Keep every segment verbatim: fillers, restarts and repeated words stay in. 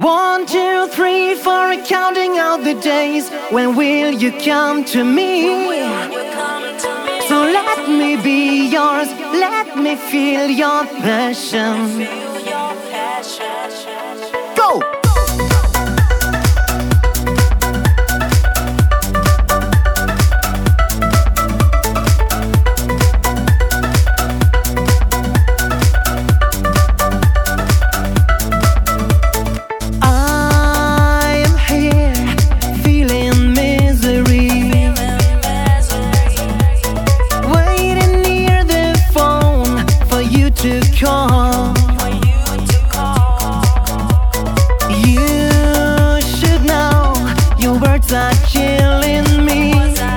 One, two, three, four, counting out the days. When will you come to me? So let me be yours, let me feel your passion. Go! To call. You should know your words are killing me.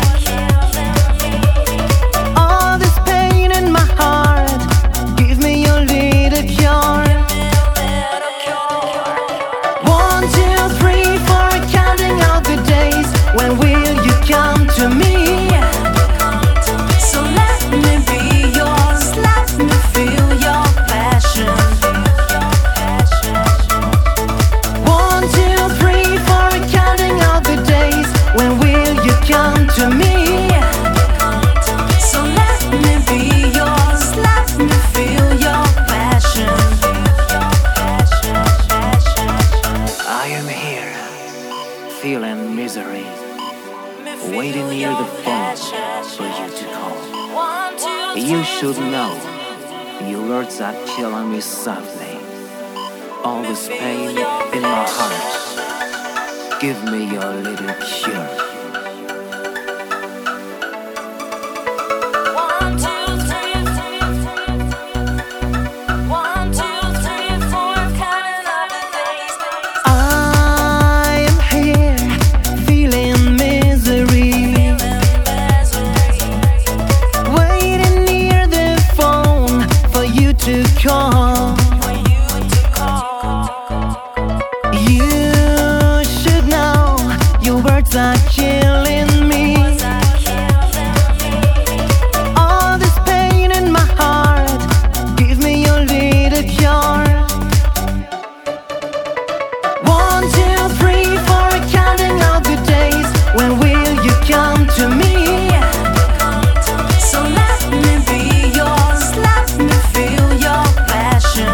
All this pain in my heart, give me your little cure. One, two, three, four, counting out the days. When will you come to me? So let me be yours, let me feel your passion. One, two, three, four, counting out the days. When will you come to me? So let me be yours, let me feel your passion. I am here, feeling misery, waiting near the phone for you to call. You should know your words are killing me softly. All this pain in my heart, give me your little cure. One, two, three, one, two, three, four, counting up the days. I am here, feeling misery, waiting near the phone for you to call. You should know your words are killing me. All this pain in my heart, give me your little cure. One, two, three, four, counting out the days. When will you come to me? So let me be yours, let me feel your passion.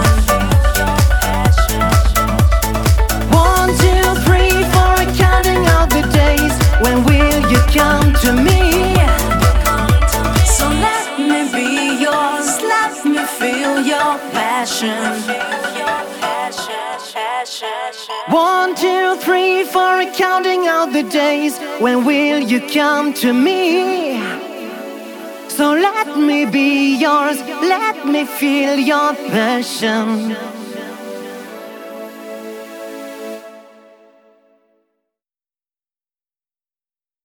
One, two, three, four, counting out the days. When will you come to me? So let me be yours, let me feel your passion. One, two, three, four, counting out the days. When will you come to me? So let me be yours, let me feel your passion.